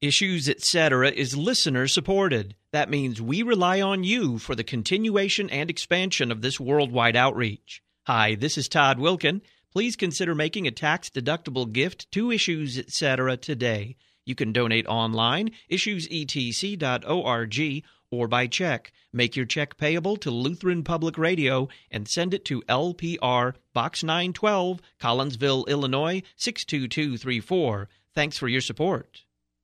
Issues, Etc. is listener-supported. That means we rely on you for the continuation and expansion of this worldwide outreach. Hi, this is Todd Wilkin. Please consider making a tax-deductible gift to Issues, Etc. today. You can donate online, issuesetc.org, or by check. Make your check payable to Lutheran Public Radio and send it to LPR, Box 912, Collinsville, Illinois, 62234. Thanks for your support.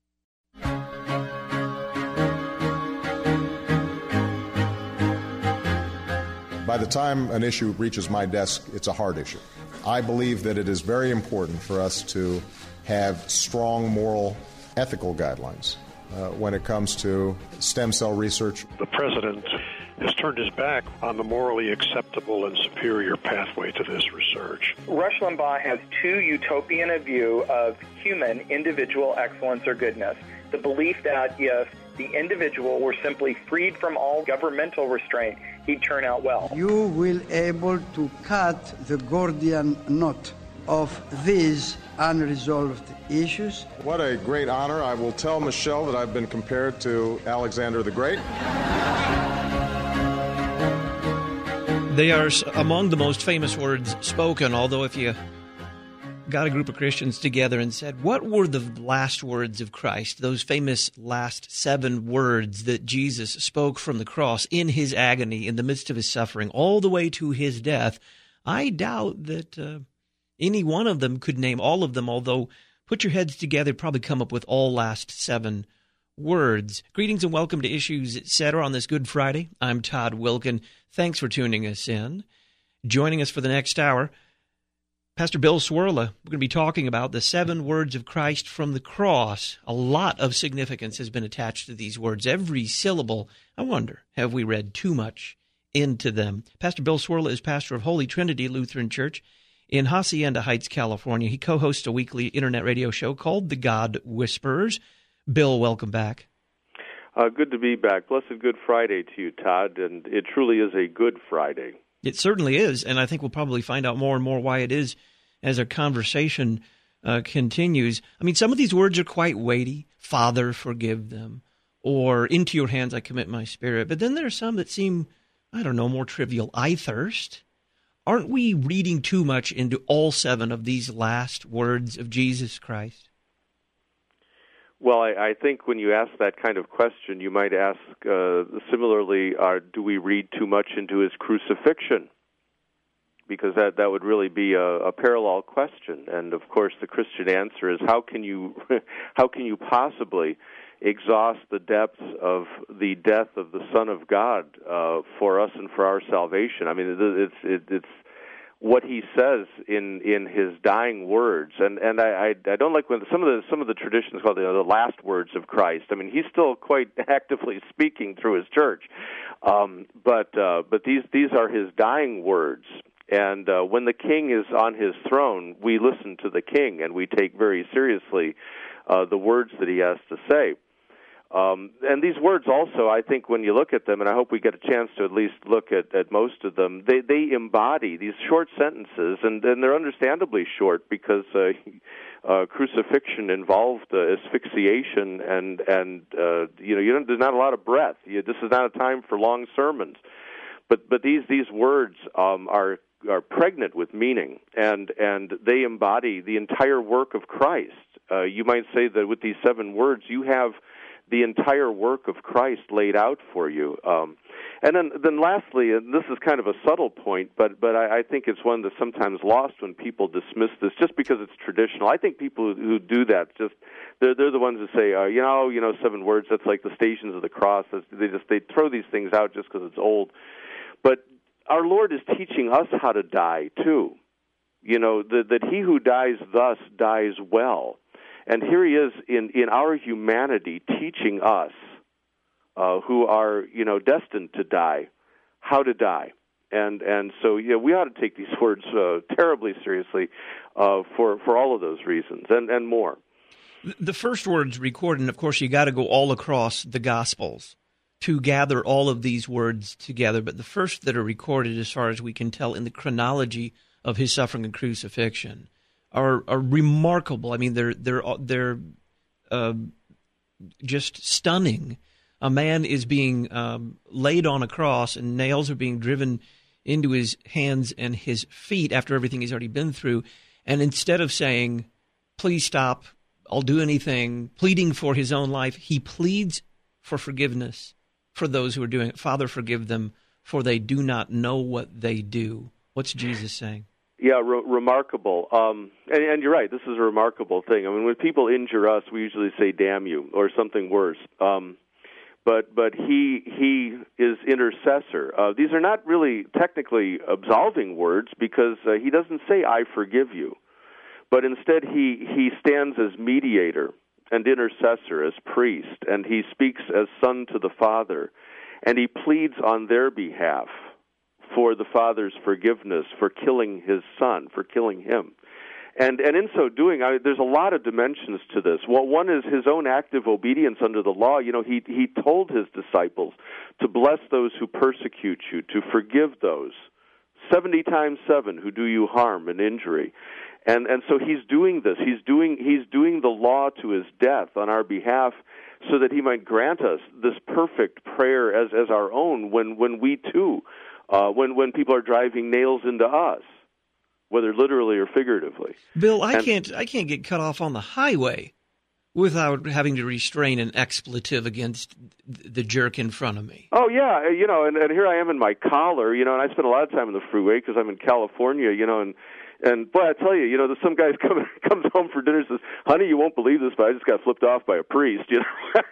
By the time an issue reaches my desk, it's a hard issue. I believe that it is very important for us to have strong moral, ethical guidelines when it comes to stem cell research. The president has turned his back on the morally acceptable and superior pathway to this research. Rush Limbaugh has too utopian a view of human individual excellence or goodness. The belief that if the individual were simply freed from all governmental restraint, he'd turn out well. You will able to cut the Gordian knot of these unresolved issues. What a great honor. I will tell Michelle that I've been compared to Alexander the Great. They are among the most famous words spoken, although if you got a group of Christians together and said, what were the last words of Christ, those famous last 7 words that Jesus spoke from the cross in his agony, in the midst of his suffering, all the way to his death, I doubt that any one of them could name all of them, although put your heads together, probably come up with all last 7 words. Greetings and welcome to Issues, Etc. on this Good Friday. I'm Todd Wilkin. Thanks for tuning us in. Joining us for the next hour, Pastor Bill Cwirla. We're going to be talking about the 7 words of Christ from the cross. A lot of significance has been attached to these words. Every syllable, I wonder, have we read too much into them? Pastor Bill Cwirla is pastor of Holy Trinity Lutheran Church in Hacienda Heights, California. He co-hosts a weekly internet radio show called The God Whisperers. Bill, welcome back. Good to be back. Blessed Good Friday to you, Todd, and it truly is a good Friday. It certainly is, and I think we'll probably find out more and more why it is as our conversation continues. I mean, some of these words are quite weighty. Father, forgive them, or into your hands I commit my spirit. But then there are some that seem, I don't know, more trivial. I thirst. Aren't we reading too much into all 7 of these last words of Jesus Christ? Well, I think when you ask that kind of question, you might ask similarly, do we read too much into his crucifixion? Because that would really be a parallel question. And, of course, the Christian answer is how can you possibly exhaust the depths of the death of the Son of God for us and for our salvation? I mean, it's what he says in his dying words, and I don't like when some of the traditions call the last words of Christ. I mean, he's still quite actively speaking through his church, but these are his dying words. And when the king is on his throne, we listen to the king and we take very seriously the words that he has to say. And these words also, I think, when you look at them, and I hope we get a chance to at least look at most of them, they embody these short sentences, and they're understandably short because crucifixion involved asphyxiation, and there's not a lot of breath. This is not a time for long sermons, but these words are pregnant with meaning, and they embody the entire work of Christ. You might say that with these 7 words, you have the entire work of Christ laid out for you. And then lastly, and this is kind of a subtle point, but I think it's one that's sometimes lost when people dismiss this just because it's traditional. I think people who do that, they're the ones who say, 7 words, that's like the Stations of the Cross. They throw these things out just because it's old. But our Lord is teaching us how to die, too. That he who dies thus dies well. And here he is in our humanity teaching us who are, destined to die, how to die. And so, we ought to take these words terribly seriously for all of those reasons and more. The first words recorded, and of course you got to go all across the Gospels to gather all of these words together. But the first that are recorded, as far as we can tell, in the chronology of his suffering and crucifixion, are remarkable. I mean, they're just stunning. A man is being laid on a cross, and nails are being driven into his hands and his feet after everything he's already been through. And instead of saying, please stop, I'll do anything, pleading for his own life, he pleads for forgiveness for those who are doing it. Father, forgive them, for they do not know what they do. What's Jesus saying? Yeah, remarkable. And you're right, this is a remarkable thing. I mean, when people injure us, we usually say, damn you, or something worse. But he is intercessor. These are not really technically absolving words, because he doesn't say, I forgive you. But instead he stands as mediator and intercessor, as priest, and he speaks as son to the Father, and he pleads on their behalf for the Father's forgiveness for killing his son, for killing him. And in so doing, there's a lot of dimensions to this. Well, one is his own active obedience under the law. You know, he told his disciples to bless those who persecute you, to forgive those 70 times 7 who do you harm and injury. And so he's doing this. He's doing the law to his death on our behalf, so that he might grant us this perfect prayer as our own when we too, when people are driving nails into us, whether literally or figuratively. Bill, I can't get cut off on the highway without having to restrain an expletive against the jerk in front of me. Oh, yeah, you know, and here I am in my collar, you know, and I spend a lot of time on the freeway because I'm in California, you know, and boy, I tell you, you know, some guy comes home for dinner and says, honey, you won't believe this, but I just got flipped off by a priest, you know.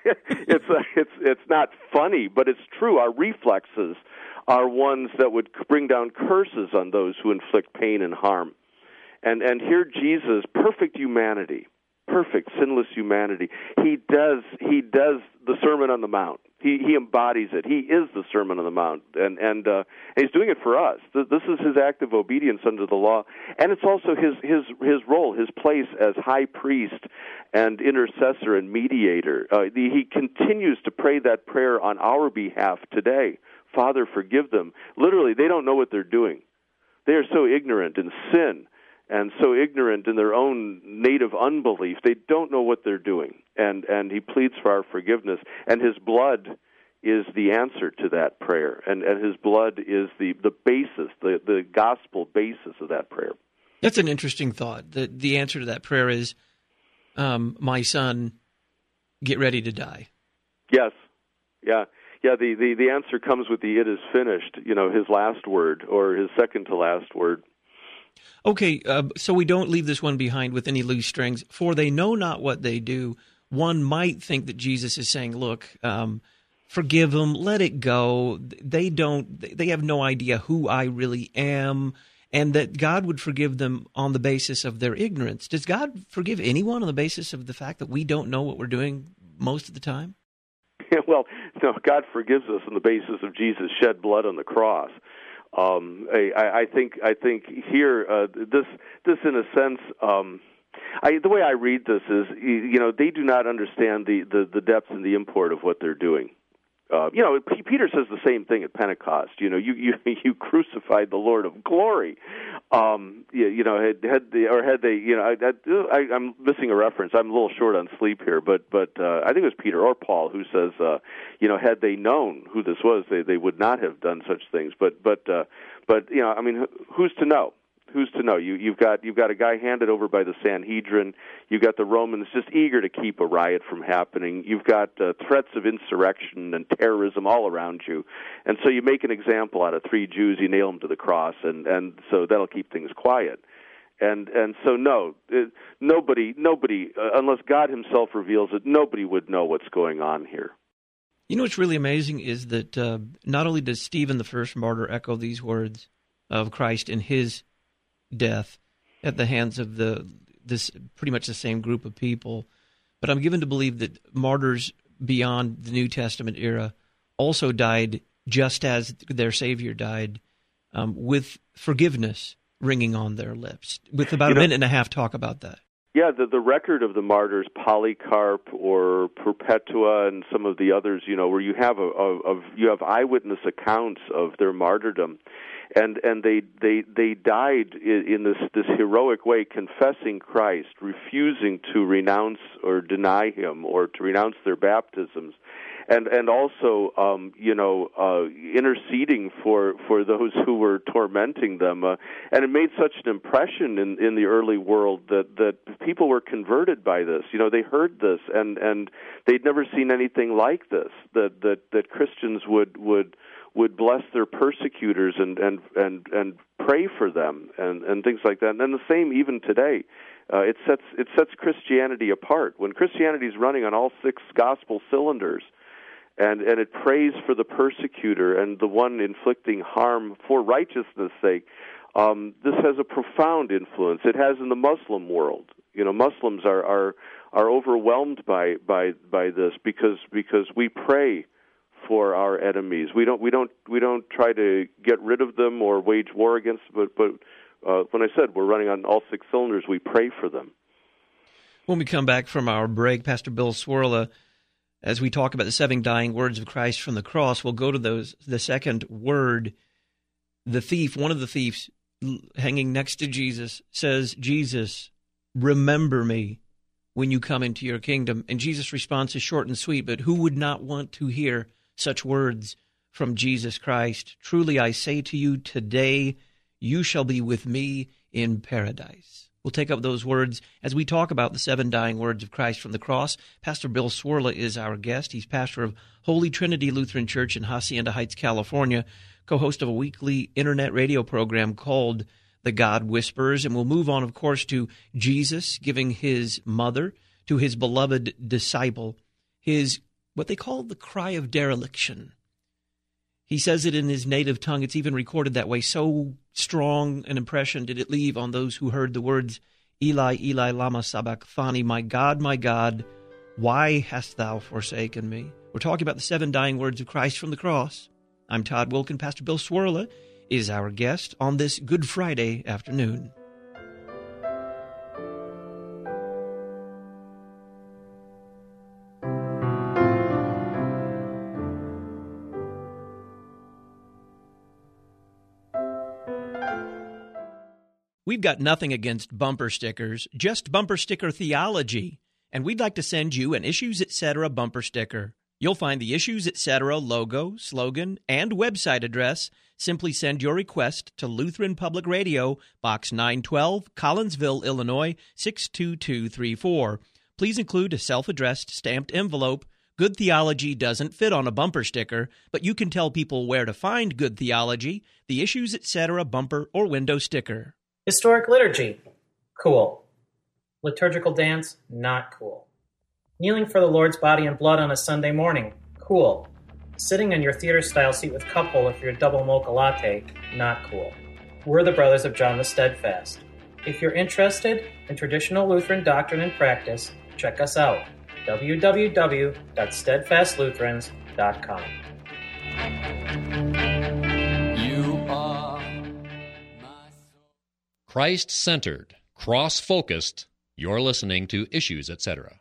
It's not funny, but it's true. Our reflexes are ones that would bring down curses on those who inflict pain and harm. And here Jesus, perfect humanity, perfect sinless humanity, he does the Sermon on the Mount. He embodies it. He is the Sermon on the Mount, and he's doing it for us. This is his act of obedience under the law, and it's also his role, his place as high priest and intercessor and mediator. He continues to pray that prayer on our behalf today. Father, forgive them. Literally, they don't know what they're doing. They are so ignorant in sin and so ignorant in their own native unbelief. They don't know what they're doing. And he pleads for our forgiveness. And his blood is the answer to that prayer. And his blood is the basis, the gospel basis of that prayer. That's an interesting thought. The answer to that prayer is, my son, get ready to die. Yes. Yeah. Yeah, the answer comes with the "it is finished," you know, his last word, or his second to last word. Okay, so we don't leave this one behind with any loose strings. For they know not what they do. One might think that Jesus is saying, look, forgive them, let it go. They have no idea who I really am, and that God would forgive them on the basis of their ignorance. Does God forgive anyone on the basis of the fact that we don't know what we're doing most of the time? Well, no, God forgives us on the basis of Jesus' shed blood on the cross. I think here this in a sense, the way I read this is, you know, they do not understand the depth and the import of what they're doing. You know, Peter says the same thing at Pentecost. You know, you crucified the Lord of glory. You know, had they, you know, I'm missing a reference. I'm a little short on sleep here, but I think it was Peter or Paul who says, you know, had they known who this was, they would not have done such things. But you know, I mean, who's to know? Who's to know? You've got a guy handed over by the Sanhedrin. You've got the Romans just eager to keep a riot from happening. You've got threats of insurrection and terrorism all around you, and so you make an example out of 3 Jews. You nail them to the cross, and so that'll keep things quiet. And so nobody unless God Himself reveals it, nobody would know what's going on here. You know what's really amazing is that not only does Stephen, the first martyr, echo these words of Christ in his death at the hands of this pretty much the same group of people, but I'm given to believe that martyrs beyond the New Testament era also died just as their Savior died, with forgiveness ringing on their lips. With about a minute and a half talk about that. Yeah, the record of the martyrs, Polycarp or Perpetua, and some of the others, you know, where you have you have eyewitness accounts of their martyrdom. and they died in this heroic way, confessing Christ, refusing to renounce or deny Him, or to renounce their baptisms, and also interceding for those who were tormenting them, and it made such an impression in the early world that people were converted by this. They heard this, and they'd never seen anything like this. That Christians would bless their persecutors and pray for them and things like that. And then the same even today. It sets Christianity apart. When Christianity is running on all 6 gospel cylinders, and it prays for the persecutor and the one inflicting harm for righteousness' sake, this has a profound influence. It has in the Muslim world. Muslims are overwhelmed by this because we pray for our enemies. We don't try to get rid of them or wage war against them, but when I said we're running on all 6 cylinders, we pray for them. When we come back from our break, Pastor Bill Cwirla, as we talk about the 7 dying words of Christ from the cross, we'll go to the second word. The thief, one of the thieves hanging next to Jesus, says, "Jesus, remember me when you come into your kingdom." And Jesus' response is short and sweet, but who would not want to hear such words from Jesus Christ? "Truly I say to you, today you shall be with me in paradise." We'll take up those words as we talk about the 7 dying words of Christ from the cross. Pastor Bill Cwirla is our guest. He's pastor of Holy Trinity Lutheran Church in Hacienda Heights, California, co-host of a weekly internet radio program called The God Whisperers. And we'll move on, of course, to Jesus giving his mother to his beloved disciple his, what they call the cry of dereliction. He says it in his native tongue. It's even recorded that way. So strong an impression did it leave on those who heard the words, "Eli, Eli, lama sabachthani," my God, why hast thou forsaken me?" We're talking about the 7 dying words of Christ from the cross. I'm Todd Wilken. Pastor Bill Cwirla is our guest on this Good Friday afternoon. We've got nothing against bumper stickers, just bumper sticker theology, and we'd like to send you an Issues Etc. bumper sticker. You'll find the Issues Etc. logo, slogan, and website address. Simply send your request to Lutheran Public Radio, Box 912, Collinsville, Illinois, 62234. Please include a self-addressed stamped envelope. Good theology doesn't fit on a bumper sticker, but you can tell people where to find good theology, the Issues Etc. bumper or window sticker. Historic liturgy, cool. Liturgical dance, not cool. Kneeling for the Lord's body and blood on a Sunday morning, cool. Sitting in your theater-style seat with cup holder for your double mocha latte, not cool. We're the Brothers of John the Steadfast. If you're interested in traditional Lutheran doctrine and practice, check us out, www.steadfastlutherans.com. Christ-centered, cross-focused, you're listening to Issues Etc.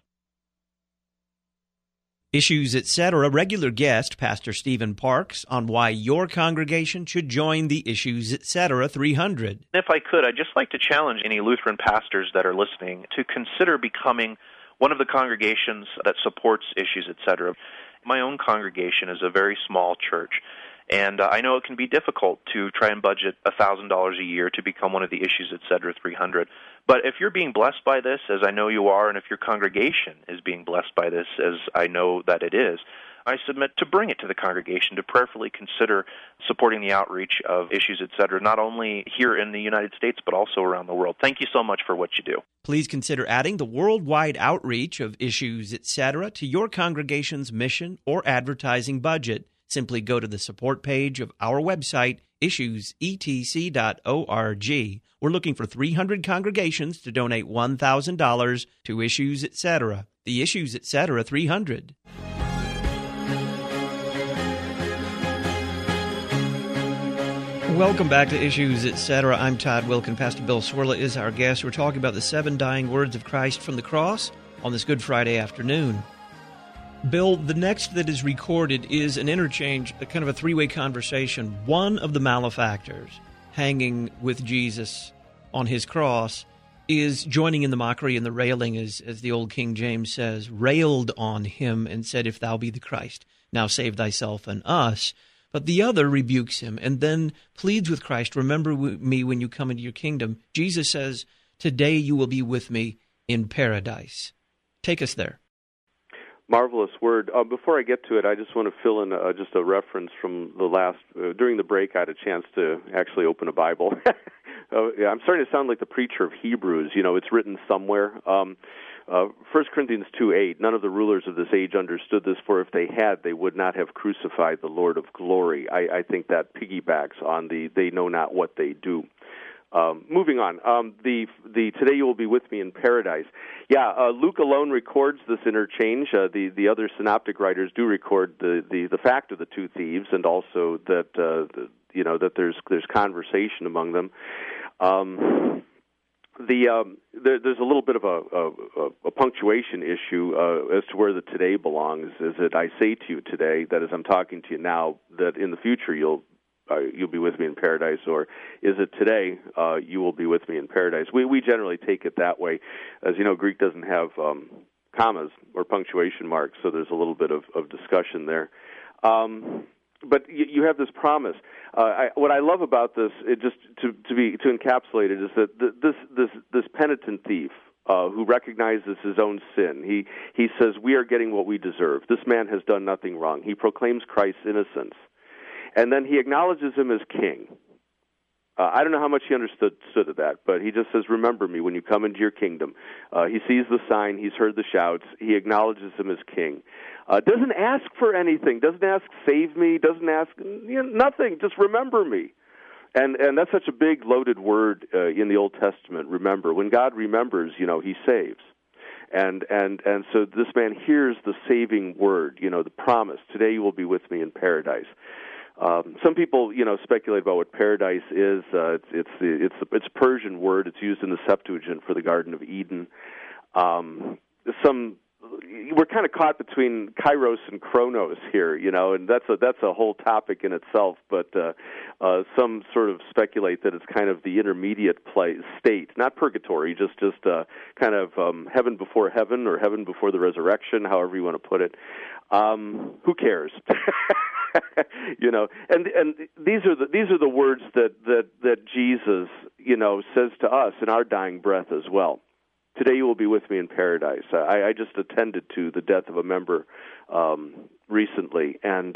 Issues Etc. regular guest, Pastor Stephen Parks, on why your congregation should join the Issues Etc. 300. If I could, I'd just like to challenge any Lutheran pastors that are listening to consider becoming one of the congregations that supports Issues Etc. My own congregation is a very small church. And I know it can be difficult to try and budget $1,000 a year to become one of the Issues Etc. 300. But if you're being blessed by this, as I know you are, and if your congregation is being blessed by this, as I know that it is, I submit to bring it to the congregation to prayerfully consider supporting the outreach of Issues Etc., not only here in the United States, but also around the world. Thank you so much for what you do. Please consider adding the worldwide outreach of Issues Etc. to your congregation's mission or advertising budget. Simply go to the support page of our website, issuesetc.org. We're looking for 300 congregations to donate $1,000 to Issues Etc. The Issues Etc. 300. Welcome back to Issues Etc. I'm Todd Wilken. Pastor Bill Cwirla is our guest. We're talking about the 7 dying words of Christ from the cross on this Good Friday afternoon. Bill, the next that is recorded is an interchange, a kind of a three-way conversation. One of the malefactors hanging with Jesus on his cross is joining in the mockery and the railing, as the old King James says, railed on him and said, "If thou be the Christ, now save thyself and us." But the other rebukes him and then pleads with Christ, "Remember me when you come into your kingdom." Jesus says, "Today you will be with me in paradise." Take us there. Marvelous word. Before I get to it, I just want to fill in just a reference from the last, during the break I had a chance to actually open a Bible. I'm starting to sound like the preacher of Hebrews. You know, it's written somewhere. 1 Corinthians 2:8, none of the rulers of this age understood this, for if they had, they would not have crucified the Lord of glory. I think that piggybacks on the they know not what they do. Moving on, the today you will be with me in paradise. Yeah, Luke alone records this interchange. The other synoptic writers do record the fact of the two thieves, and also that that there's conversation among them. There's a little bit of a punctuation issue as to where the today belongs. Is it I say to you today, that as I'm talking to you now, that in the future you'll be with me in paradise, or is it today you will be with me in paradise? We generally take it that way. As you know, Greek doesn't have commas or punctuation marks, so there's a little bit of discussion there. But you have this promise. What I love about this, just to encapsulate it, is that this penitent thief who recognizes his own sin, he says, "We are getting what we deserve. This man has done nothing wrong." He proclaims Christ's innocence. And then he acknowledges him as king. I don't know how much he understood of that, but he just says, "Remember me when you come into your kingdom." He sees the sign, he's heard the shouts, he acknowledges him as king. Doesn't ask for anything, doesn't ask, "Save me," doesn't ask nothing, just remember me. And that's such a big, loaded word in the Old Testament, remember. When God remembers, he saves. And so this man hears the saving word, the promise, "Today you will be with me in paradise." Some people, speculate about what paradise is. It's a Persian word. It's used in the Septuagint for the Garden of Eden. We're kind of caught between Kairos and Chronos here, and that's a whole topic in itself. But some sort of speculate that it's kind of the intermediate state, not purgatory, just kind of heaven before heaven, or heaven before the resurrection, however you want to put it. Who cares? And these are the words that Jesus, says to us in our dying breath as well. Today you will be with me in paradise. I just attended to the death of a member recently, and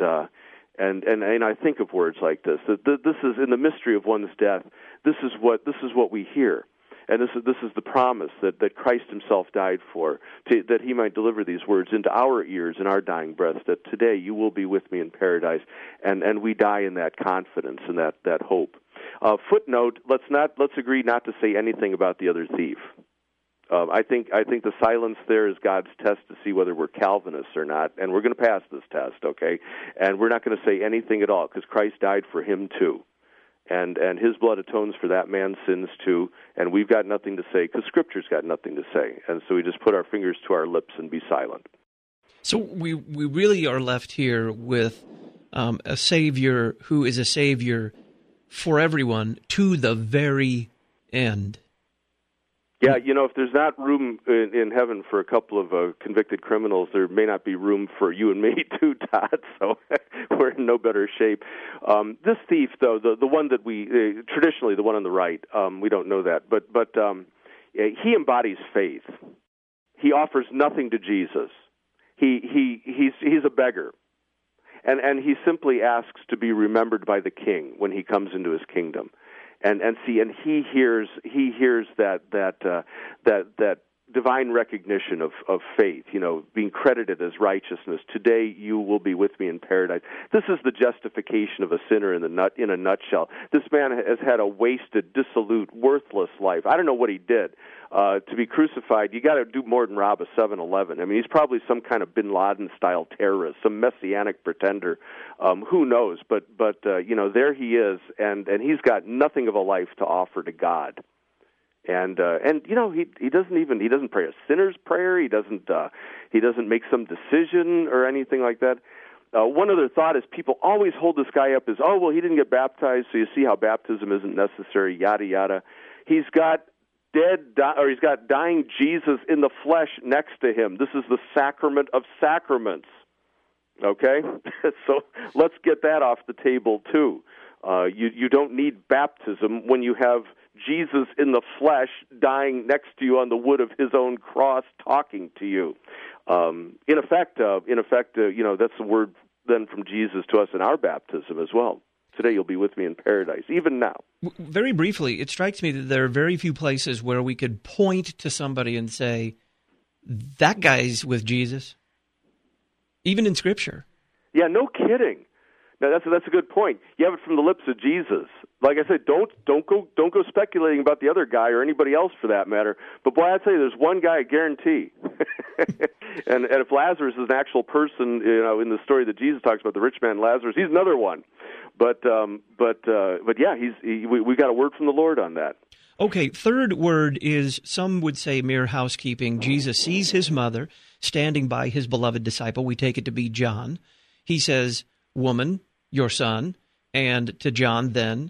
I think of words like this. That this is in the mystery of one's death. This is what we hear. And this is the promise that Christ himself died for, that he might deliver these words into our ears in our dying breath, that today you will be with me in paradise, and we die in that confidence and that hope. Footnote, let's agree not to say anything about the other thief. I think the silence there is God's test to see whether we're Calvinists or not, and we're going to pass this test, okay? And we're not going to say anything at all, because Christ died for him too. And his blood atones for that man's sins too, and we've got nothing to say because Scripture's got nothing to say, and so we just put our fingers to our lips and be silent. So we really are left here with a Savior who is a Savior for everyone to the very end. Yeah, if there's not room in heaven for a couple of convicted criminals, there may not be room for you and me too, Todd, so we're in no better shape. This thief, though, the one that we, traditionally the one on the right, we don't know that, but he embodies faith. He offers nothing to Jesus. He's a beggar, and he simply asks to be remembered by the King when he comes into his kingdom. And he hears that divine recognition of faith, being credited as righteousness. Today you will be with me in paradise. This is the justification of a sinner in a nutshell. This man has had a wasted, dissolute, worthless life. I don't know what he did. To be crucified, you got to do more than rob a 7-Eleven. I mean, he's probably some kind of Bin Laden-style terrorist, some messianic pretender. Who knows? But there he is, and he's got nothing of a life to offer to God. And he doesn't pray a sinner's prayer. He doesn't make some decision or anything like that. One other thought is people always hold this guy up as, oh, well, he didn't get baptized, so you see how baptism isn't necessary, yada yada. He's got he's got dying Jesus in the flesh next to him. This is the sacrament of sacraments. Okay, so let's get that off the table too. You don't need baptism when you have Jesus in the flesh dying next to you on the wood of his own cross talking to you. In effect, that's the word then from Jesus to us in our baptism as well. Today you'll be with me in paradise, even now. Very briefly, it strikes me that there are very few places where we could point to somebody and say, that guy's with Jesus, even in Scripture. Yeah, no kidding. Now, that's a good point. You have it from the lips of Jesus. Like I said, don't go speculating about the other guy or anybody else for that matter. But boy, I tell you, there's one guy I guarantee. and if Lazarus is an actual person, in the story that Jesus talks about, the rich man Lazarus, he's another one. But yeah, we got a word from the Lord on that. Okay, third word is, some would say, mere housekeeping. Jesus sees his mother standing by his beloved disciple. We take it to be John. He says, "Woman, your son," and to John then,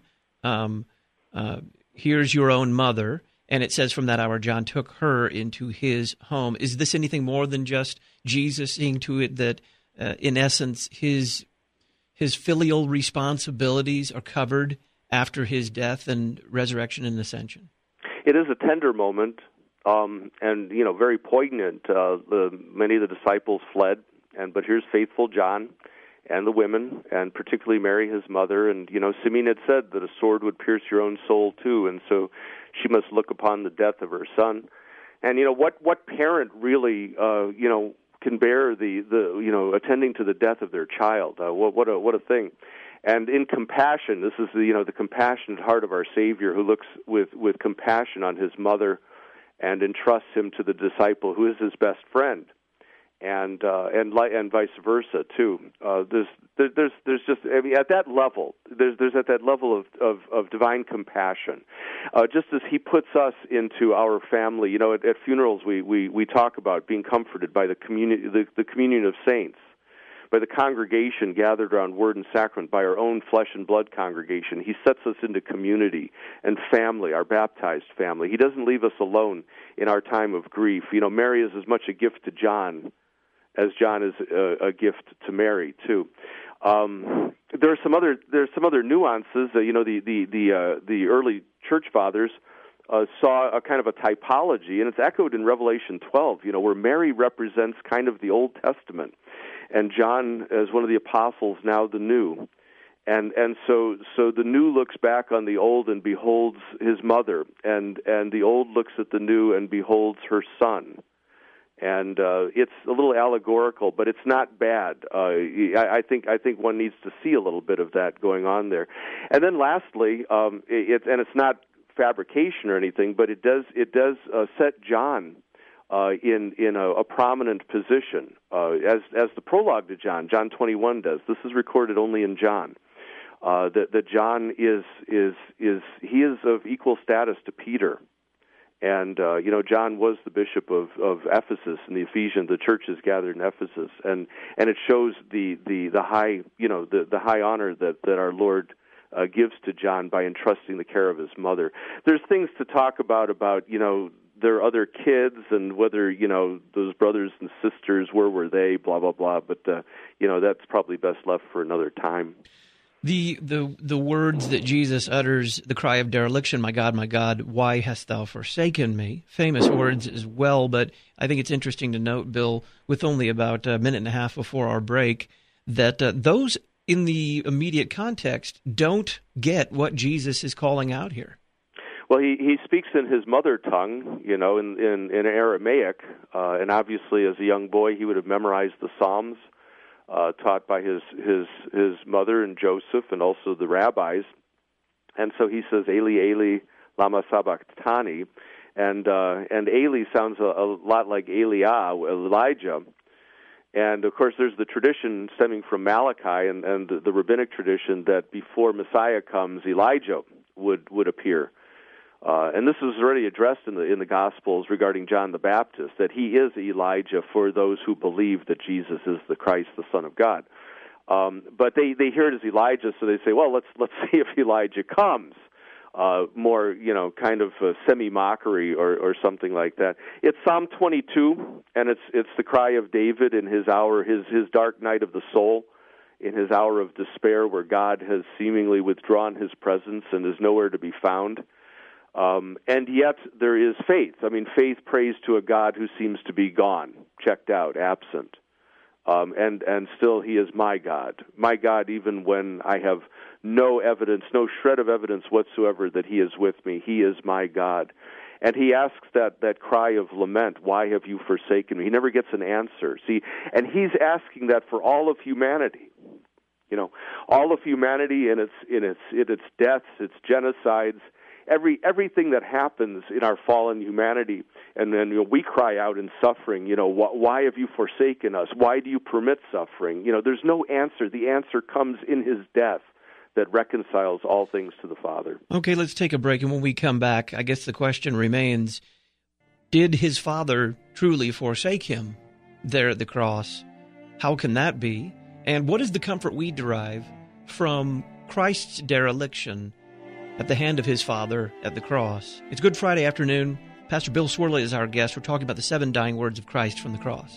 "Here's your own mother." And it says, from that hour, John took her into his home. Is this anything more than just Jesus seeing to it that, in essence, his filial responsibilities are covered after his death and resurrection and ascension? It is a tender moment, and very poignant. Many of the disciples fled, but here's faithful John and the women, and particularly Mary, his mother. And Simeon had said that a sword would pierce your own soul too, and so she must look upon the death of her son. And what parent really can bear the attending to the death of their child? What a thing! And in compassion, this is the compassionate heart of our Savior, who looks with compassion on his mother and entrusts him to the disciple who is his best friend, and vice versa too. There's just, I mean, at that level, there's at that level of divine compassion, just as he puts us into our family. At funerals we talk about being comforted by the communion of saints, by the congregation gathered around word and sacrament, by our own flesh and blood congregation. He sets us into community and family, our baptized family. He doesn't leave us alone in our time of grief. Mary is as much a gift to John as John is a gift to Mary too. There's some other nuances. The early church fathers saw a kind of a typology, and it's echoed in Revelation 12. Where Mary represents kind of the Old Testament, and John as one of the apostles, now the New. And so the New looks back on the Old and beholds his mother, and the Old looks at the New and beholds her son. And it's a little allegorical, but it's not bad. I think one needs to see a little bit of that going on there. And then lastly, it's not fabrication or anything, but it does set John in a prominent position as the prologue to John 21 does. This is recorded only in John. That John is of equal status to Peter. And John was the bishop of Ephesus, and the Ephesians, the churches gathered in Ephesus, and it shows the high the high honor that our Lord gives to John by entrusting the care of his mother. There's things to talk about their other kids and whether those brothers and sisters were they, blah blah blah. But that's probably best left for another time. The words that Jesus utters, the cry of dereliction, my God, why hast thou forsaken me? Famous words as well, but I think it's interesting to note, Bill, with only about a minute and a half before our break, that those in the immediate context don't get what Jesus is calling out here. Well, he speaks in his mother tongue, in Aramaic, and obviously as a young boy he would have memorized the Psalms, taught by his mother and Joseph, and also the rabbis. And so he says, Eli, Eli, lama sabachthani, and Eli sounds a lot like Elijah. And of course, there's the tradition stemming from Malachi and the rabbinic tradition that before Messiah comes, Elijah would appear. And this was already addressed in the Gospels regarding John the Baptist, that he is Elijah for those who believe that Jesus is the Christ, the Son of God. But they hear it as Elijah, so they say, well, let's see if Elijah comes. More, kind of semi-mockery or something like that. It's Psalm 22, and it's the cry of David in his hour, his dark night of the soul, in his hour of despair, where God has seemingly withdrawn his presence and is nowhere to be found. And yet there is faith. I mean, faith prays to a God who seems to be gone, checked out, absent. And still he is my God even when I have no evidence, no shred of evidence whatsoever that he is with me. He is my God. And he asks that cry of lament, why have you forsaken me? He never gets an answer. See, and he's asking that for all of humanity. All of humanity in its deaths, its genocides, everything that happens in our fallen humanity, and then we cry out in suffering, why have you forsaken us? Why do you permit suffering? There's no answer. The answer comes in his death that reconciles all things to the Father. Okay, let's take a break, and when we come back, I guess the question remains, did his Father truly forsake him there at the cross? How can that be? And what is the comfort we derive from Christ's dereliction at the hand of his Father at the cross? It's Good Friday afternoon. Pastor Bill Cwirla is our guest. We're talking about the 7 dying words of Christ from the cross.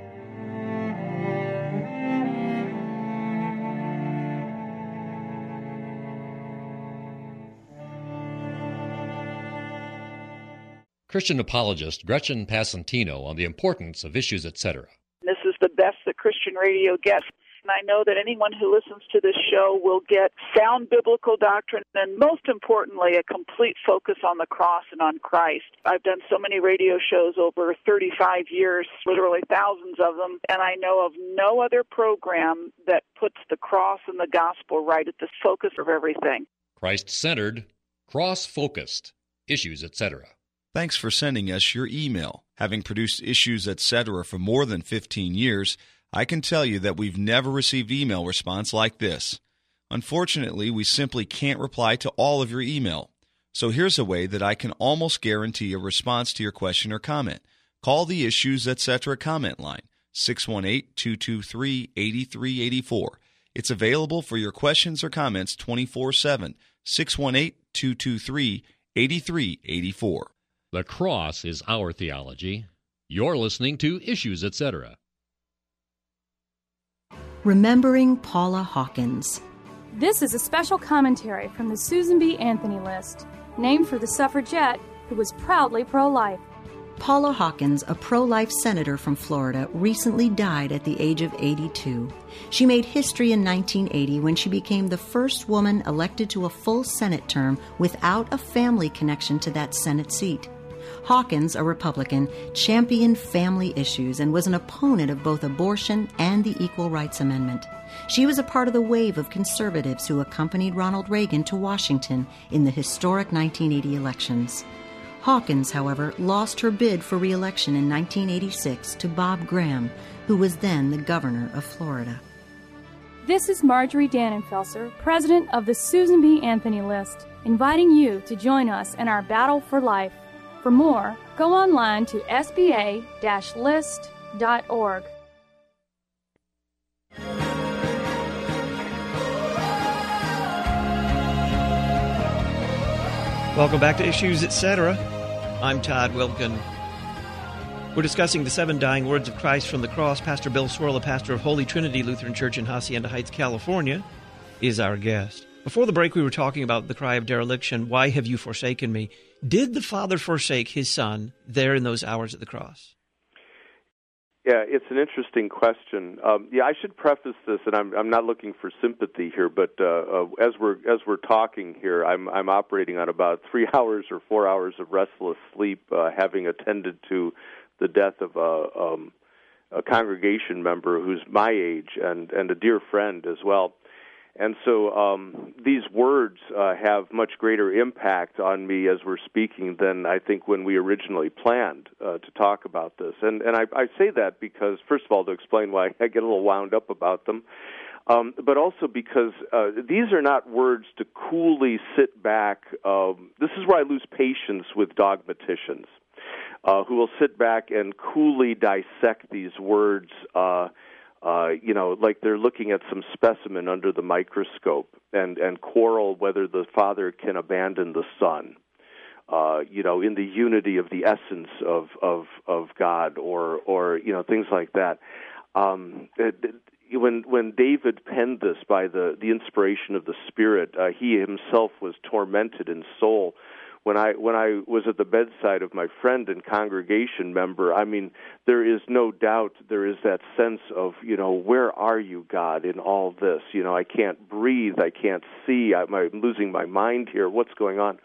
Christian apologist Gretchen Passantino on the importance of issues, etc. This is the best that Christian radio gets. And I know that anyone who listens to this show will get sound biblical doctrine and, most importantly, a complete focus on the cross and on Christ. I've done so many radio shows over 35 years, literally thousands of them, and I know of no other program that puts the cross and the gospel right at the focus of everything. Christ-centered, cross-focused, issues, etc. Thanks for sending us your email. Having produced Issues, etc. for more than 15 years, I can tell you that we've never received email response like this. Unfortunately, we simply can't reply to all of your email. So here's a way that I can almost guarantee a response to your question or comment. Call the Issues, etc. comment line, 618-223-8384. It's available for your questions or comments 24/7, 618-223-8384. The cross is our theology. You're listening to Issues, etc. Remembering Paula Hawkins. This is a special commentary from the Susan B. Anthony List, named for the suffragette who was proudly pro-life. Paula Hawkins, a pro-life senator from Florida, recently died at the age of 82. She made history in 1980 when she became the first woman elected to a full Senate term without a family connection to that Senate seat. Hawkins, a Republican, championed family issues and was an opponent of both abortion and the Equal Rights Amendment. She was a part of the wave of conservatives who accompanied Ronald Reagan to Washington in the historic 1980 elections. Hawkins, however, lost her bid for re-election in 1986 to Bob Graham, who was then the governor of Florida. This is Marjorie Dannenfelser, president of the Susan B. Anthony List, inviting you to join us in our battle for life. For more, go online to sba-list.org. Welcome back to Issues, etc. I'm Todd Wilkin. We're discussing the 7 dying words of Christ from the cross. Pastor Bill Cwirla, pastor of Holy Trinity Lutheran Church in Hacienda Heights, California, is our guest. Before the break, we were talking about the cry of dereliction, why have you forsaken me? Did the Father forsake his Son there in those hours at the cross? Yeah, it's an interesting question. I should preface this, and I'm not looking for sympathy here, but as we're talking here, I'm operating on about 3 hours or 4 hours of restless sleep, having attended to the death of a congregation member who's my age and a dear friend as well. And so these words have much greater impact on me as we're speaking than I think when we originally planned to talk about this. And I say that because, first of all, to explain why I get a little wound up about them, but also because these are not words to coolly sit back. This is where I lose patience with dogmaticians who will sit back and coolly dissect these words, like they're looking at some specimen under the microscope and quarrel whether the Father can abandon the Son. In the unity of the essence of God, or things like that. When David penned this by the inspiration of the Spirit, he himself was tormented in soul. When I was at the bedside of my friend and congregation member, I mean, there is no doubt there is that sense of, where are you, God, in all this? I can't breathe, I can't see, I'm losing my mind here. What's going on?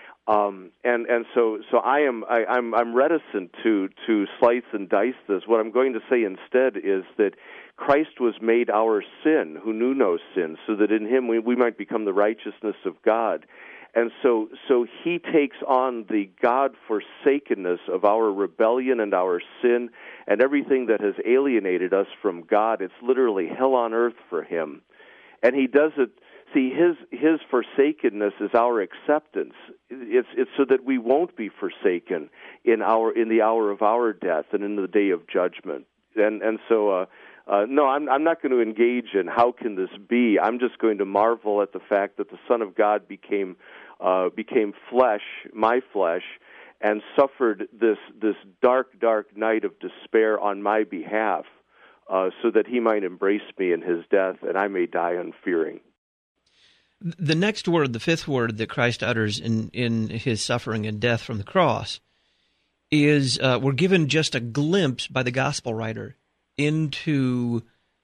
So I'm reticent to slice and dice this. What I'm going to say instead is that Christ was made our sin, who knew no sin, so that in him we might become the righteousness of God. And so he takes on the God-forsakenness of our rebellion and our sin and everything that has alienated us from God. It's literally hell on earth for him. And he does it. See, his forsakenness is our acceptance. It's so that we won't be forsaken in the hour of our death and in the day of judgment. So I'm not going to engage in how can this be. I'm just going to marvel at the fact that the Son of God became flesh, my flesh, and suffered this dark night of despair on my behalf, so that he might embrace me in his death, and I may die unfearing. The next word, the fifth word that Christ utters in his suffering and death from the cross, is we're given just a glimpse by the gospel writer into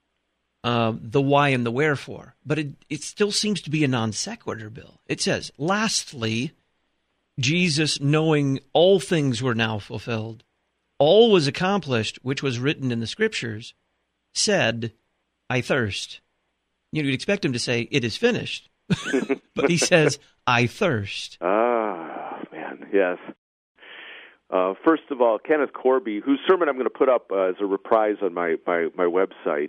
the why and the wherefore. But it still seems to be a non sequitur, Bill. It says, lastly, Jesus, knowing all things were now fulfilled, all was accomplished, which was written in the Scriptures, said, I thirst. You'd expect him to say, it is finished. But he says, I thirst. Ah, man, yes. First of all, Kenneth Corby, whose sermon I'm going to put up as a reprise on my website,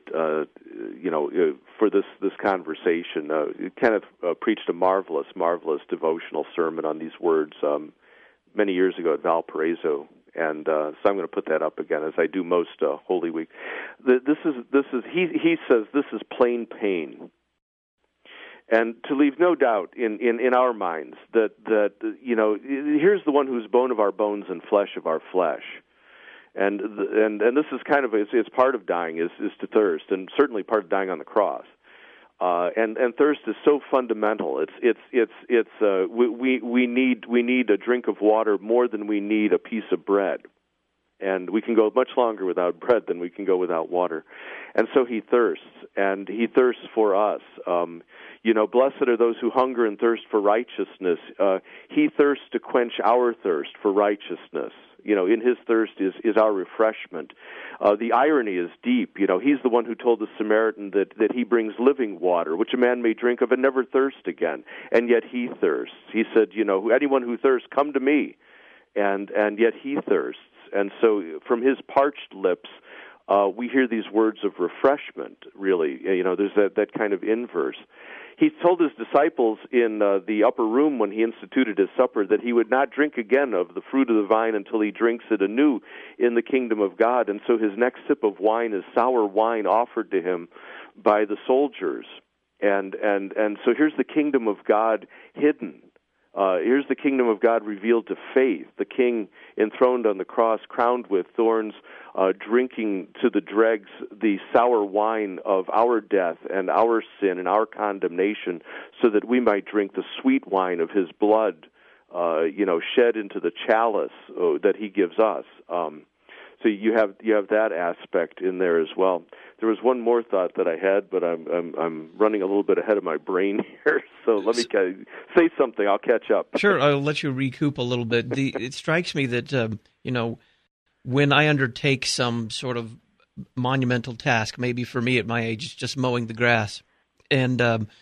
for this conversation. Kenneth preached a marvelous devotional sermon on these words many years ago at Valparaiso, and so I'm going to put that up again as I do most Holy Week. He says this is plain pain. And to leave no doubt in our minds that here's the one who's bone of our bones and flesh of our flesh, and this is kind of it's part of dying is to thirst, and certainly part of dying on the cross, and thirst is so fundamental. We need a drink of water more than we need a piece of bread. And we can go much longer without bread than we can go without water. And so he thirsts, and he thirsts for us. Blessed are those who hunger and thirst for righteousness. He thirsts to quench our thirst for righteousness. In his thirst is our refreshment. The irony is deep. He's the one who told the Samaritan that he brings living water, which a man may drink of and never thirst again. And yet he thirsts. He said, anyone who thirsts, come to me. And yet he thirsts. And so from his parched lips, we hear these words of refreshment, really. There's that kind of inverse. He told his disciples in the upper room when he instituted his supper that he would not drink again of the fruit of the vine until he drinks it anew in the kingdom of God. And so his next sip of wine is sour wine offered to him by the soldiers. And so here's the kingdom of God hidden. Here's the kingdom of God revealed to faith, the King enthroned on the cross, crowned with thorns, drinking to the dregs the sour wine of our death and our sin and our condemnation, so that we might drink the sweet wine of his blood, shed into the chalice that he gives us. So you have that aspect in there as well. There was one more thought that I had, but I'm running a little bit ahead of my brain here. So let me say something. I'll catch up. Sure, I'll let you recoup a little bit. It strikes me that when I undertake some sort of monumental task, maybe for me at my age, it's just mowing the grass, and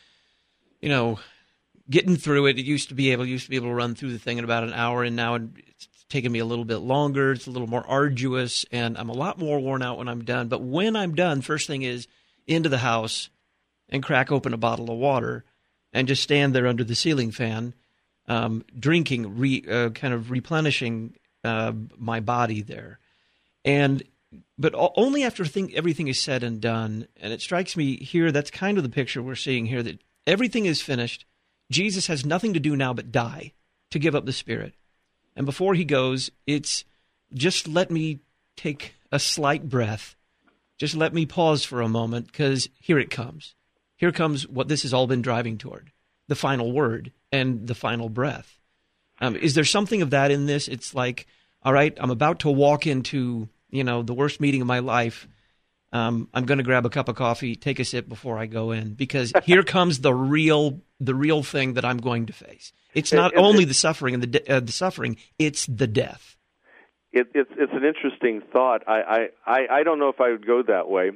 getting through it. It used to be able to run through the thing in about an hour, and now it's taken me a little bit longer. It's a little more arduous, and I'm a lot more worn out when I'm done. But when I'm done, first thing is into the house, and crack open a bottle of water and just stand there under the ceiling fan, drinking, kind of replenishing my body there. But only after everything is said and done, and it strikes me here, that's kind of the picture we're seeing here, that everything is finished. Jesus has nothing to do now but die, to give up the Spirit. And before he goes, it's just let me take a slight breath. Just let me pause for a moment, because here it comes. Here comes what this has all been driving toward, the final word and the final breath. Is there something of that in this? It's like, all right, I'm about to walk into, the worst meeting of my life. I'm going to grab a cup of coffee, take a sip before I go in, because here comes the real thing that I'm going to face. It's not only the suffering and the suffering; it's the death. It's an interesting thought. I don't know if I would go that way.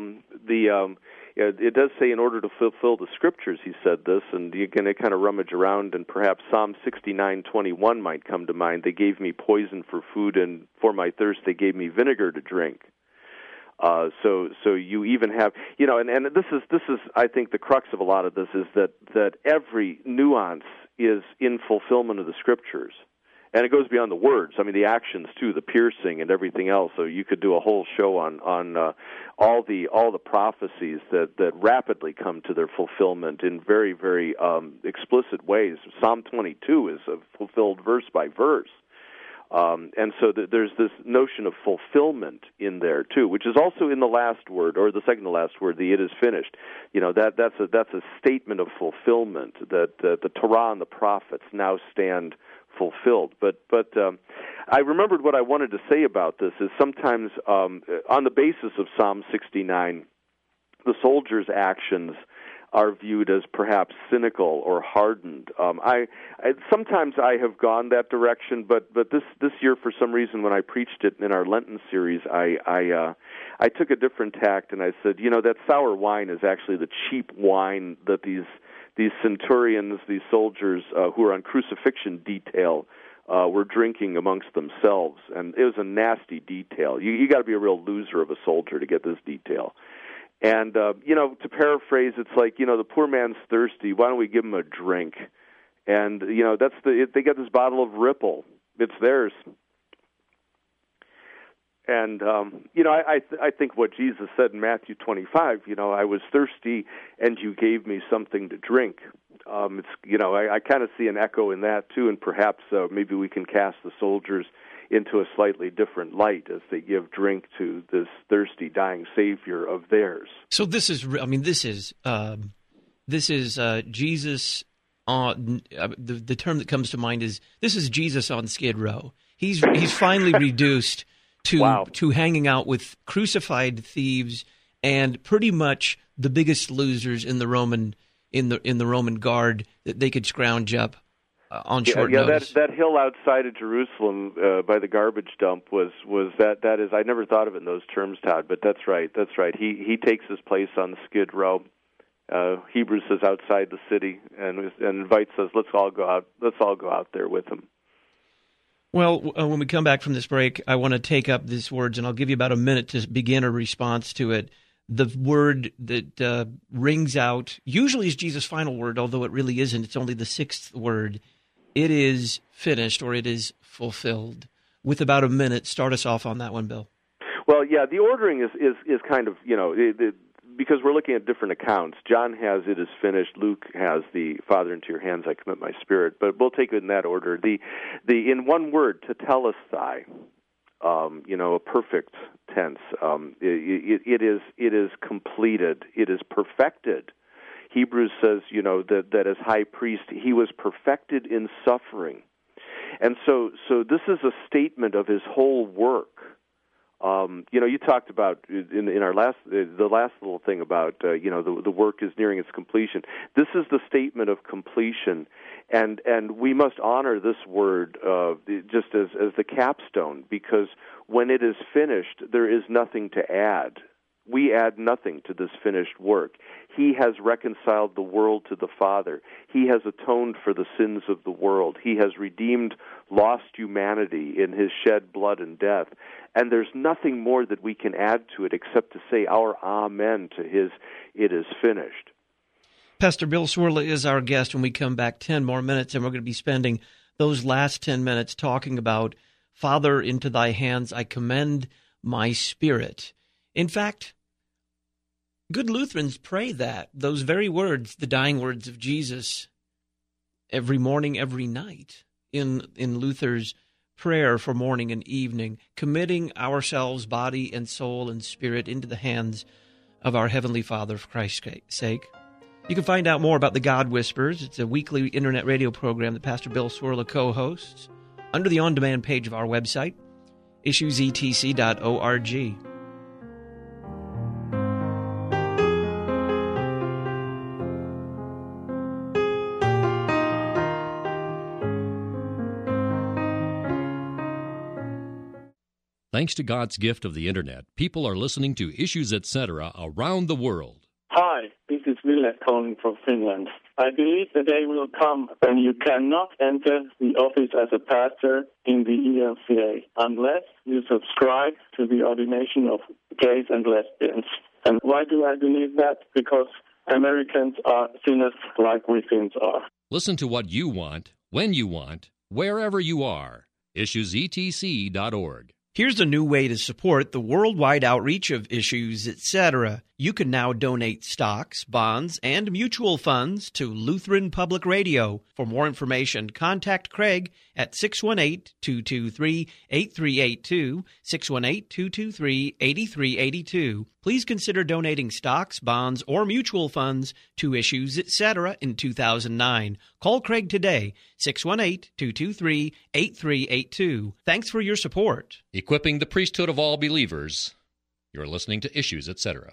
It does say in order to fulfill the Scriptures, he said this, and you can kind of rummage around, and perhaps Psalm 69:21 might come to mind. They gave me poison for food, and for my thirst they gave me vinegar to drink. So you even have, and this is I think the crux of a lot of this is that every nuance is in fulfillment of the Scriptures. And it goes beyond the words. I mean, the actions too, the piercing and everything else. So you could do a whole show on all the prophecies that rapidly come to their fulfillment in very, very explicit ways. Psalm 22 is fulfilled verse by verse. And so there's this notion of fulfillment in there too, which is also in the last word, or the second to last word, the "it is finished." That's a statement of fulfillment that the Torah and the prophets now stand fulfilled. But I remembered what I wanted to say about this is sometimes on the basis of Psalm 69, the soldiers' actions are viewed as perhaps cynical or hardened. Sometimes I have gone that direction, but this year, for some reason, when I preached it in our Lenten series, I took a different tact, and I said, that sour wine is actually the cheap wine that these centurions, these soldiers who are on crucifixion detail, were drinking amongst themselves, and it was a nasty detail. You got to be a real loser of a soldier to get this detail. And, to paraphrase, it's like, the poor man's thirsty. Why don't we give him a drink? And, they get this bottle of Ripple. It's theirs. And, I think what Jesus said in Matthew 25, I was thirsty and you gave me something to drink. I kind of see an echo in that, too, and perhaps maybe we can cast the soldiers into a slightly different light as they give drink to this thirsty, dying Savior of theirs. So this is Jesus on the term that comes to mind is this is Jesus on Skid Row. He's finally reduced to hanging out with crucified thieves and pretty much the biggest losers in the Roman guard that they could scrounge up on short notice. That hill outside of Jerusalem by the garbage dump was that is, I never thought of it in those terms, Todd, but that's right. He takes his place on Skid Row. Hebrews says outside the city and invites us. Let's all go out there with him. Well, when we come back from this break, I want to take up these words, and I'll give you about a minute to begin a response to it. The word that rings out usually is Jesus' final word, although it really isn't. It's only the sixth word. It is finished, or it is fulfilled. With about a minute, start us off on that one, Bill. Well, yeah, the ordering is kind of, because we're looking at different accounts. John has "it is finished." Luke has the "Father, into your hands I commit my spirit." But we'll take it in that order. The in one word, tetelestai, a perfect tense. It is completed. It is perfected. Hebrews says, that as high priest, he was perfected in suffering. And so this is a statement of his whole work. You talked about in our last little thing about, the work is nearing its completion. This is the statement of completion. And we must honor this word just as the capstone, because when it is finished, there is nothing to add. We add nothing to this finished work. He has reconciled the world to the Father. He has atoned for the sins of the world. He has redeemed lost humanity in his shed blood and death. And there's nothing more that we can add to it except to say our amen to his "it is finished." Pastor Bill Cwirla is our guest. When we come back, 10 more minutes, and we're going to be spending those last 10 minutes talking about, Father, into thy hands I commend my spirit. In fact, good Lutherans pray those very words, the dying words of Jesus, every morning, every night, in Luther's prayer for morning and evening, committing ourselves, body and soul and spirit, into the hands of our Heavenly Father for Christ's sake. You can find out more about the God Whispers. It's a weekly internet radio program that Pastor Bill Cwirla co-hosts under the on-demand page of our website, issuesetc.org. Thanks to God's gift of the Internet, people are listening to Issues Etc. around the world. Hi, this is Ville calling from Finland. I believe the day will come when you cannot enter the office as a pastor in the ELCA unless you subscribe to the ordination of gays and lesbians. And why do I believe that? Because Americans are sinners like we Finns are. Listen to what you want, when you want, wherever you are. IssuesETC.org. Here's a new way to support the worldwide outreach of Issues, etc. You can now donate stocks, bonds, and mutual funds to Lutheran Public Radio. For more information, contact Craig at 618-223-8382, 618-223-8382. Please consider donating stocks, bonds, or mutual funds to Issues, etc. in 2009. Call Craig today, 618-223-8382. Thanks for your support. Equipping the priesthood of all believers. You're listening to Issues, etc.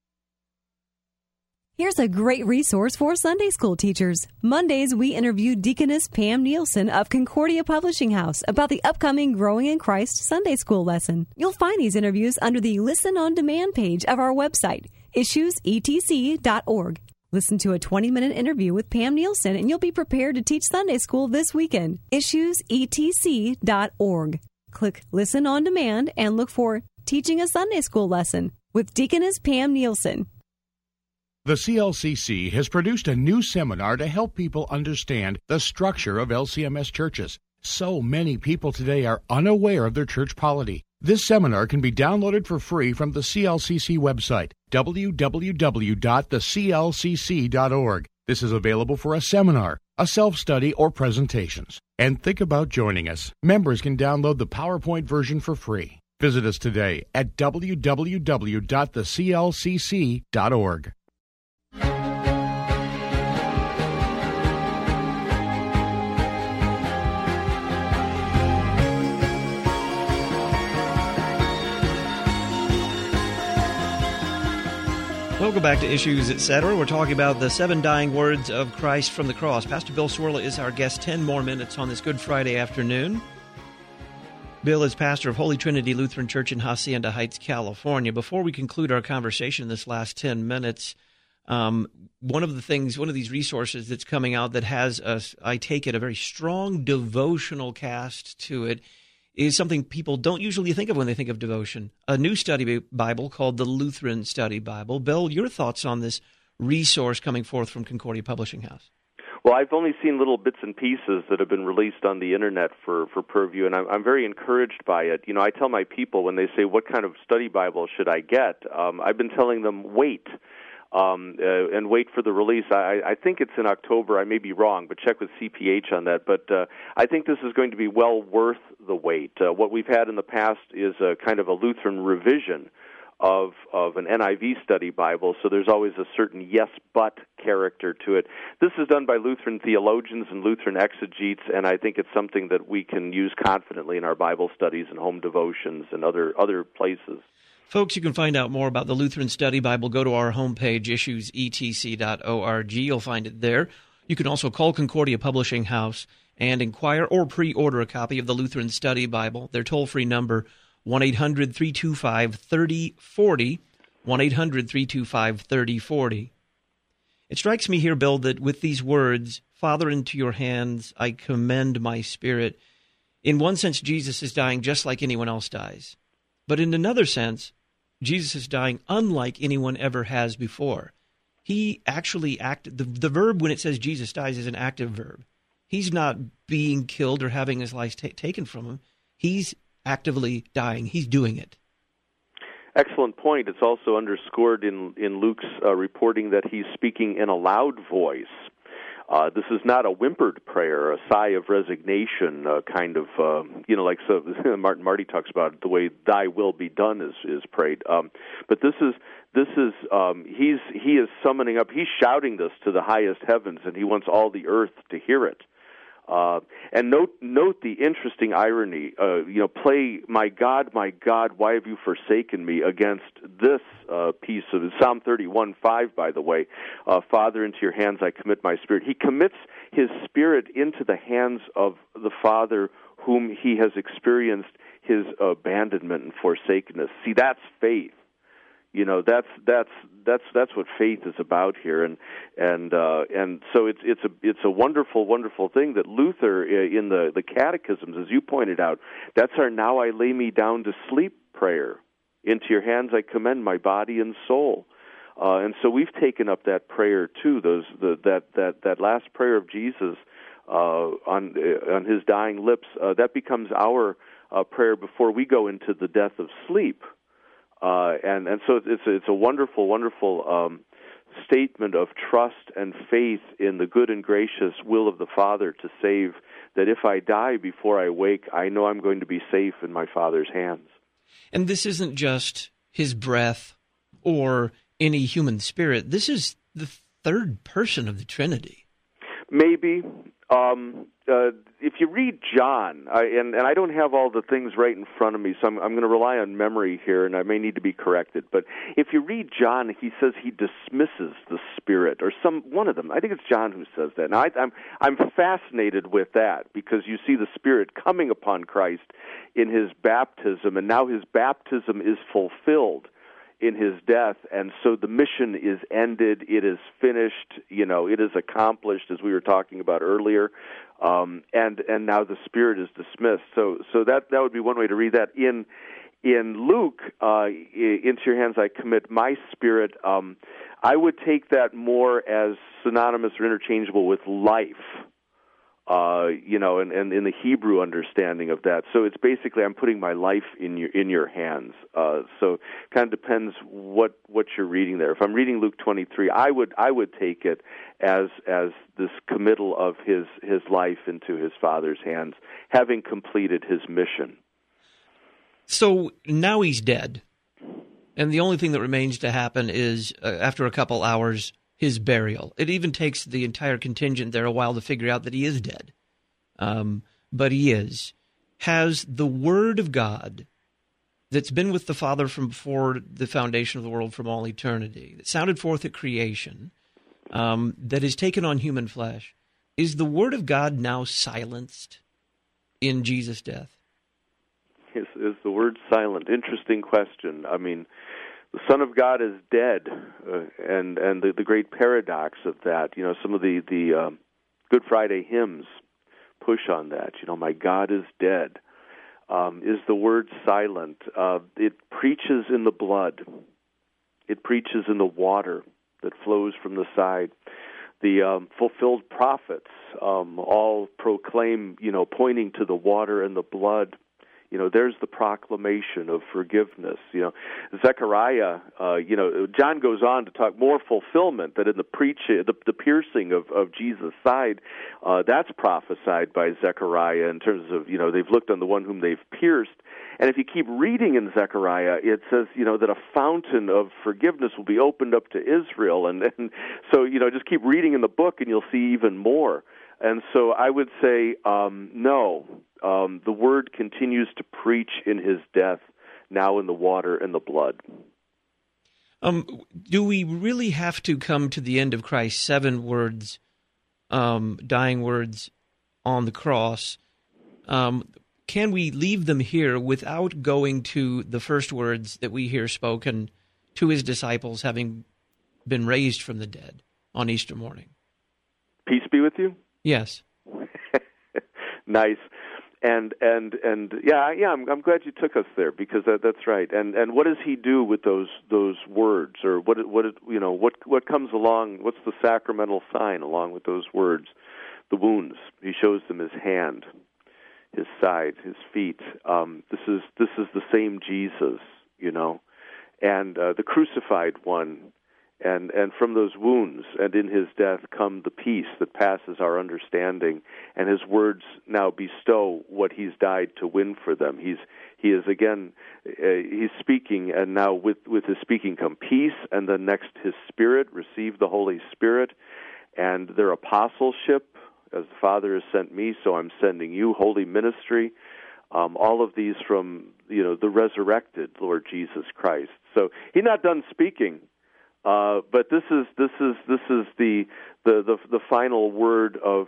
Here's a great resource for Sunday school teachers. Mondays, we interview Deaconess Pam Nielsen of Concordia Publishing House about the upcoming Growing in Christ Sunday school lesson. You'll find these interviews under the Listen on Demand page of our website, issuesetc.org. Listen to a 20-minute interview with Pam Nielsen, and you'll be prepared to teach Sunday school this weekend. issuesetc.org. Click Listen on Demand and look for Teaching a Sunday School Lesson with Deaconess Pam Nielsen. The CLCC has produced a new seminar to help people understand the structure of LCMS churches. So many people today are unaware of their church polity. This seminar can be downloaded for free from the CLCC website, www.theclcc.org. This is available for a seminar, a self-study, or presentations. And think about joining us. Members can download the PowerPoint version for free. Visit us today at www.theclcc.org. Welcome back to Issues, etc. We're talking about the 7 dying words of Christ from the cross. Pastor Bill Cwirla is our guest. 10 more minutes on this Good Friday afternoon. Bill is pastor of Holy Trinity Lutheran Church in Hacienda Heights, California. Before we conclude our conversation in this last 10 minutes, one of these resources that's coming out that has, I take it, a very strong devotional cast to it is something people don't usually think of when they think of devotion. A new study Bible called the Lutheran Study Bible. Bill, your thoughts on this resource coming forth from Concordia Publishing House? Well, I've only seen little bits and pieces that have been released on the Internet for purview, and I'm very encouraged by it. You know, I tell my people when they say, what kind of study Bible should I get? I've been telling them, wait. And wait for the release. I think it's in October. I may be wrong, but check with CPH on that. But I think this is going to be well worth the wait. What we've had in the past is a kind of a Lutheran revision of an NIV study Bible, so there's always a certain yes, but character to it. This is done by Lutheran theologians and Lutheran exegetes, and I think it's something that we can use confidently in our Bible studies and home devotions and other places. Folks, you can find out more about the Lutheran Study Bible. Go to our homepage, issuesetc.org. You'll find it there. You can also call Concordia Publishing House and inquire or pre-order a copy of the Lutheran Study Bible. Their toll-free number, 1-800-325-3040, 1-800-325-3040. It strikes me here, Bill, that with these words, Father, into your hands I commend my spirit, in one sense, Jesus is dying just like anyone else dies. But in another sense, Jesus is dying unlike anyone ever has before. he actually acted. The verb, when it says Jesus dies, is an active verb. He's not being killed or having his life taken from him. He's actively dying. He's doing it. Excellent point. It's also underscored in Luke's reporting that he's speaking in a loud voice. This is not a whimpered prayer, a sigh of resignation, kind of, like so Marty talks about the way "Thy will be done" is prayed. But he is summoning up. He's shouting this to the highest heavens, and he wants all the earth to hear it. And note the interesting irony. Play "My God, why have you forsaken me?" against this piece of Psalm 31:5. By the way, Father, into your hands I commit my spirit. He commits his spirit into the hands of the Father, whom he has experienced his abandonment and forsakenness. See, that's faith. That's what faith is about here, and so it's a wonderful thing that Luther in the catechisms, as you pointed out, that's our "Now I lay me down to sleep" prayer. Into your hands I commend my body and soul, and so we've taken up that prayer too. That last prayer of Jesus on his dying lips, that becomes our prayer before we go into the death of sleep. And so it's a wonderful statement of trust and faith in the good and gracious will of the Father to save, that if I die before I wake, I know I'm going to be safe in my Father's hands. And this isn't just his breath or any human spirit. This is the third person of the Trinity. Maybe. If you read John, and I don't have all the things right in front of me, so I'm going to rely on memory here, and I may need to be corrected. But if you read John, he says he dismisses the Spirit, or one of them. I think it's John who says that. Now, I'm fascinated with that, because you see the Spirit coming upon Christ in his baptism, and now his baptism is fulfilled in his death, and so the mission is ended. It is finished. It is accomplished, as we were talking about earlier, and now the Spirit is dismissed. So that would be one way to read that. In Luke, into your hands I commit my spirit. I would take that more as synonymous or interchangeable with life. And in the Hebrew understanding of that. So it's basically I'm putting my life in your hands. So kind of depends what you're reading there. If I'm reading Luke 23, I would take it as this committal of his life into his Father's hands, having completed his mission. So now he's dead, and the only thing that remains to happen is after a couple hours, his burial. It even takes the entire contingent there a while to figure out that he is dead. But he is. Has the Word of God that's been with the Father from before the foundation of the world, from all eternity, that sounded forth at creation, that has taken on human flesh, is the Word of God now silenced in Jesus' death? Is the Word silent? Interesting question. I mean, the Son of God is dead, and the great paradox of that, some of the Good Friday hymns push on that. My God is dead. Is the Word silent? It preaches in the blood. It preaches in the water that flows from the side. The fulfilled prophets all proclaim, pointing to the water and the blood. There's the proclamation of forgiveness. Zechariah, John goes on to talk more fulfillment, that in the piercing of Jesus' side, that's prophesied by Zechariah in terms of, they've looked on the one whom they've pierced. And if you keep reading in Zechariah, it says, that a fountain of forgiveness will be opened up to Israel. And so, just keep reading in the book and you'll see even more. And so I would say, no. The Word continues to preach in his death, now in the water and the blood. Do we really have to come to the end of Christ's 7 words, dying words on the cross? Can we leave them here without going to the first words that we hear spoken to his disciples, having been raised from the dead on Easter morning? Peace be with you? Yes. Nice. And I'm glad you took us there, because that's right. And what does he do with those words, or what comes along? What's the sacramental sign along with those words? The wounds. He shows them his hand, his side, his feet. This is the same Jesus, and the crucified one. And from those wounds and in his death come the peace that passes our understanding, and his words now bestow what he's died to win for them. He's speaking, and now with his speaking come peace, and then next his Spirit, receive the Holy Spirit, and their apostleship, as the Father has sent me, so I'm sending you, holy ministry. All of these from the resurrected Lord Jesus Christ. So he's not done speaking. But this is the final word of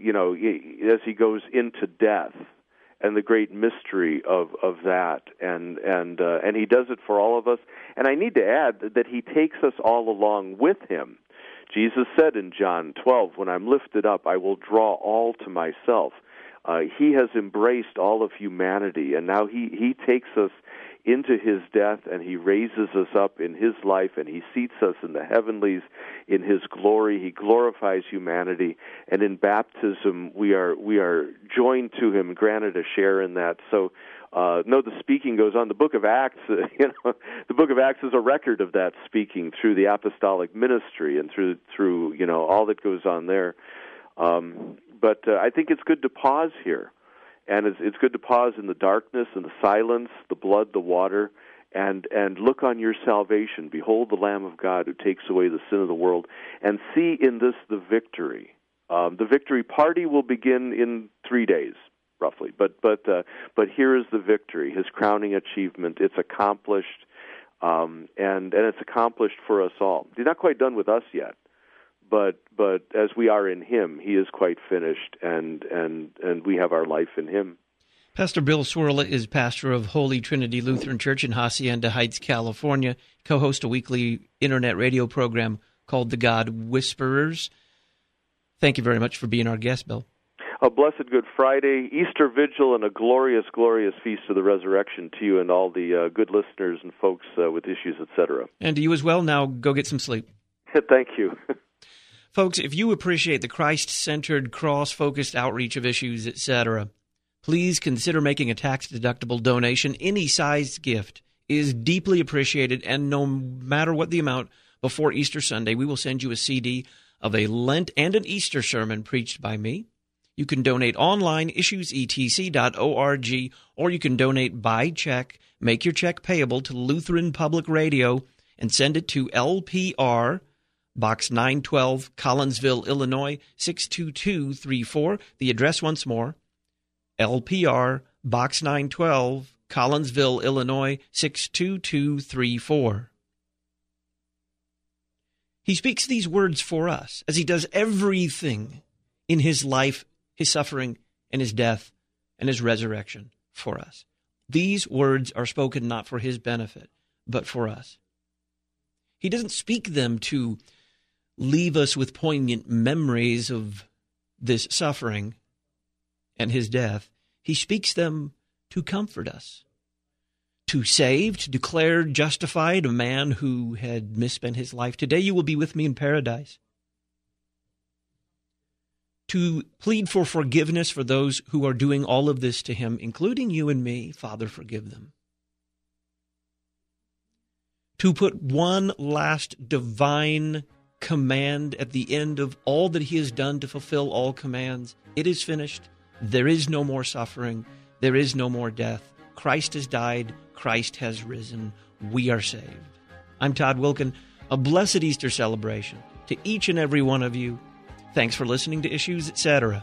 as he goes into death, and the great mystery of that, and he does it for all of us. And I need to add that he takes us all along with him. Jesus said in John 12, "When I'm lifted up, I will draw all to myself." He has embraced all of humanity, and now he takes us into his death, and he raises us up in his life, and he seats us in the heavenlies in his glory. He glorifies humanity, and in baptism we are joined to him, granted a share in that. So the speaking goes on. The book of Acts, the book of Acts is a record of that speaking through the apostolic ministry and through all that goes on there. But I think it's good to pause here. And it's good to pause in the darkness and the silence, the blood, the water, and look on your salvation. Behold the Lamb of God who takes away the sin of the world, and see in this the victory. The victory party will begin in 3 days, roughly. But here is the victory, his crowning achievement. It's accomplished, and it's accomplished for us all. He's not quite done with us yet. But as we are in him, he is quite finished, and we have our life in him. Pastor Bill Cwirla is pastor of Holy Trinity Lutheran Church in Hacienda Heights, California, co-host a weekly internet radio program called The God Whisperers. Thank you very much for being our guest, Bill. A blessed Good Friday, Easter Vigil, and a glorious, glorious Feast of the Resurrection to you and all the good listeners and folks with issues, etc. And to you as well. Now go get some sleep. Thank you. Folks, if you appreciate the Christ-centered, cross-focused outreach of issues, etc., please consider making a tax-deductible donation. Any sized gift is deeply appreciated, and no matter what the amount, before Easter Sunday, we will send you a CD of a Lent and an Easter sermon preached by me. You can donate online, issuesetc.org, or you can donate by check. Make your check payable to Lutheran Public Radio and send it to LPR, Box 912, Collinsville, Illinois, 62234. The address once more, LPR, Box 912, Collinsville, Illinois, 62234. He speaks these words for us, as he does everything in his life, his suffering, and his death, and his resurrection for us. These words are spoken not for his benefit, but for us. He doesn't speak them to leave us with poignant memories of this suffering and his death. He speaks them to comfort us, to save, to declare justified a man who had misspent his life. Today you will be with me in paradise. To plead for forgiveness for those who are doing all of this to him, including you and me. Father, forgive them. To put one last divine command at the end of all that he has done to fulfill all commands. It is finished. There is no more suffering. There is no more death. Christ has died. Christ has risen. We are saved. I'm Todd Wilken. A blessed Easter celebration to each and every one of you. Thanks for listening to Issues, Etc.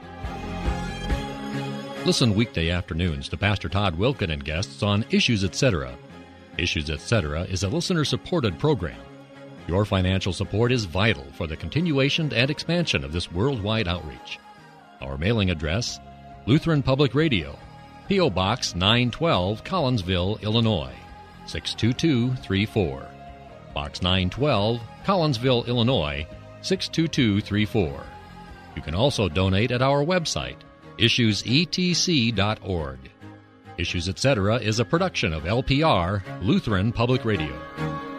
Listen weekday afternoons to Pastor Todd Wilken and guests on Issues, Etc. Issues, Etc. is a listener-supported program. Your financial support is vital for the continuation and expansion of this worldwide outreach. Our mailing address, Lutheran Public Radio, P.O. Box 912, Collinsville, Illinois, 62234. Box 912, Collinsville, Illinois, 62234. You can also donate at our website, issuesetc.org. Issues Etc. is a production of LPR, Lutheran Public Radio.